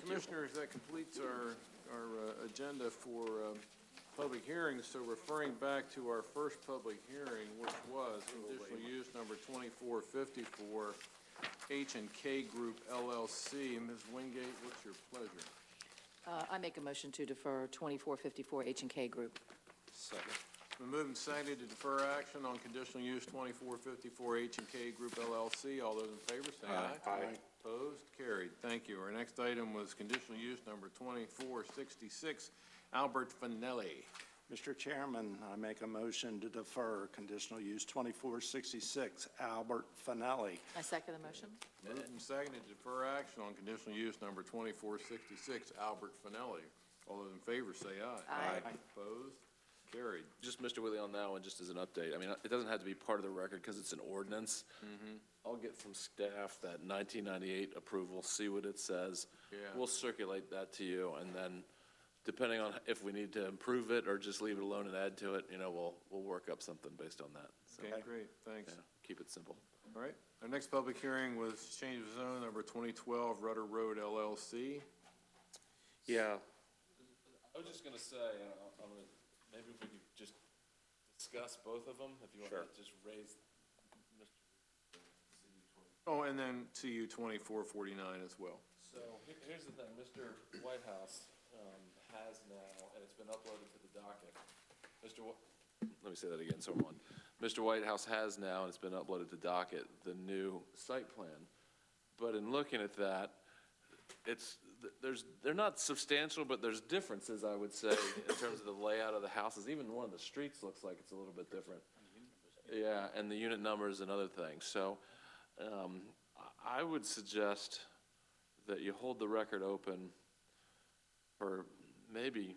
Commissioners, that completes our agenda for public hearings. So referring back to our first public hearing, which was conditional use number 2454, H&K Group LLC. Ms. Wingate, what's your pleasure? I make a motion to defer 2454 H&K Group. Second. It's been moved and seconded to defer action on conditional use 2454 H&K Group LLC. All those in favor say aye. Aye. Opposed? Carried. Thank you. Our next item was conditional use number 2466, Albert Finelli. Mr. Chairman, I make a motion to defer conditional use 2466, Albert Finelli. I second the motion. Moved and seconded to defer action on conditional use number 2466, Albert Finelli. All those in favor say aye. Aye. Opposed? Carried. Just Mr. Willie on that one, just as an update. I mean, it doesn't have to be part of the record because it's an ordinance. I'll get from staff that 1998 approval, see what it says. Yeah. We'll circulate that to you, and then depending on if we need to improve it or just leave it alone and add to it, we'll work up something based on that. So, Okay, great. Thanks. yeah, keep it simple. All right. Our next public hearing was change of zone number 2012 Rudder Road LLC. Yeah, I was just going to say, maybe if we could just discuss both of them, if you want to just raise Oh, and then CU 2449 as well. So here's the thing, Mr. Whitehouse has now, and it's been uploaded to the docket. Let me say that again, so one. Mr. Whitehouse has now, and it's been uploaded to docket, the new site plan. But in looking at that, they're not substantial, but there's differences, I would say, in terms of the layout of the houses. Even one of the streets looks like it's a little bit different. Yeah, and the unit numbers and other things. So I would suggest that you hold the record open for maybe,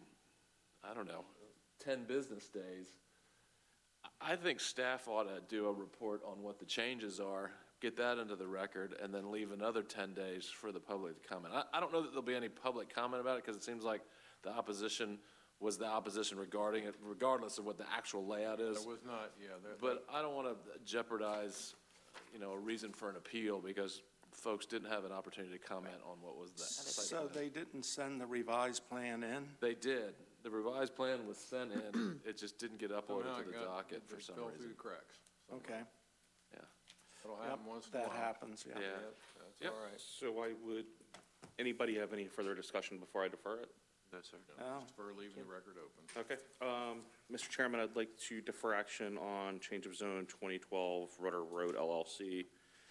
10 business days. I think staff ought to do a report on what the changes are, get that into the record, and then leave another 10 days for the public to comment. I don't know that there'll be any public comment about it because it seems like the opposition was the opposition regarding it, regardless of what the actual layout is. There was not, yeah. But I don't want to jeopardize, a reason for an appeal because folks didn't have an opportunity to comment on what was the site So plan. they didn't send the revised plan in? They did. The revised plan was sent in. It just didn't get uploaded Somehow to the docket for some It fell through reason. the cracks. Okay. Yeah. That'll Yep, happen once in a while. that happens, yeah. Yeah. Yep, that's Yep. all right. so anybody have any further discussion before I defer it? No, sir. Oh. Just for leaving the record open. Okay. Mr. Chairman, I'd like to defer action on change of zone 2012 Rudder Road LLC,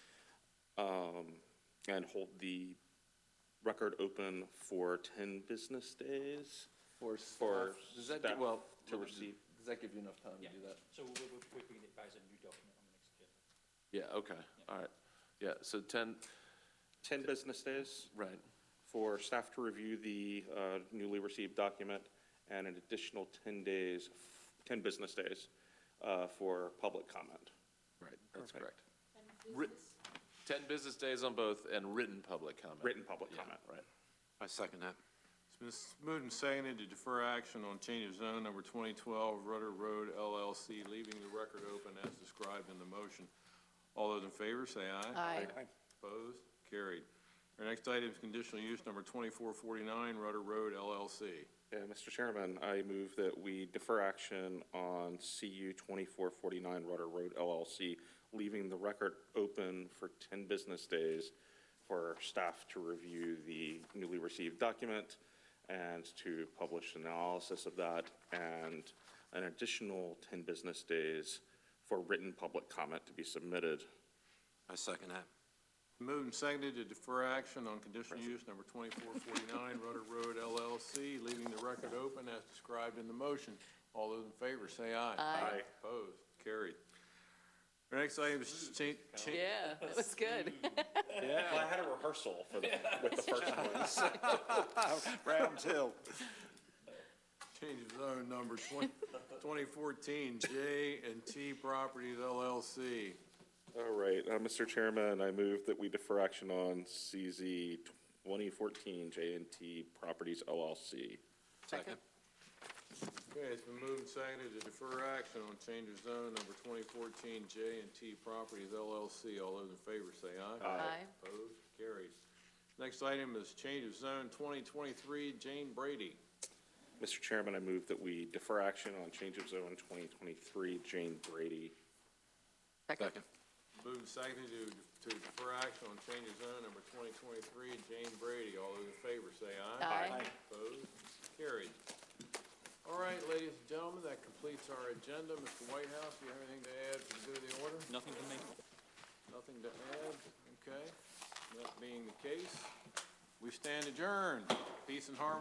and hold the record open for 10 business days For does that staff well to receive. Does that give you enough time to do that? So we're bringing it back as a new document on the next agenda. Yeah. Okay. All right. Yeah. So 10. 10 business days Right. for staff to review the newly received document, and an additional 10 business days for public comment. Right. That's Perfect. correct. 10 business days on both and written public comment. Written public Yeah, comment. Right. I second that. It's been moved and seconded to defer action on change of zone number 2012 Rudder Road LLC, leaving the record open as described in the motion. All those in favor say aye. Aye. Opposed? Carried. Our next item is conditional use number 2449 Rudder Road LLC. Yeah, Mr. Chairman, I move that we defer action on CU 2449 Rudder Road LLC, leaving the record open for 10 business days for staff to review the newly received document and to publish analysis of that, and an additional 10 business days for written public comment to be submitted. I second that. Moved and seconded to defer action on conditional use number 2449 Rudder Road LLC, leaving the record open as described in the motion. All those in favor say aye. Aye. Opposed? Carried. Our next item is Yeah, that was good. Well, I had a rehearsal with the first ones. Round two. change of zone number 2014 J&T Properties LLC. All right, Mr. Chairman, I move that we defer action on CZ 2014 J&T Properties LLC. Second. Okay, it's been moved and seconded to defer action on change of zone number 2014 J&T Properties LLC. All those in favor say aye. Aye. Opposed? Carried. Next item is change of zone 2023, Jane Brady. Mr. Chairman, I move that we defer action on change of zone 2023, Jane Brady. Second. Moved and seconded to defer action on change of zone number 2023, Jane Brady. All those in favor say aye. Aye. Opposed? Carried. All right, ladies and gentlemen, that completes our agenda. Mr. Whitehouse, do you have anything to add for the good of the order? Nothing from me. Nothing to add? Okay. That being the case, we stand adjourned. Peace and harmony.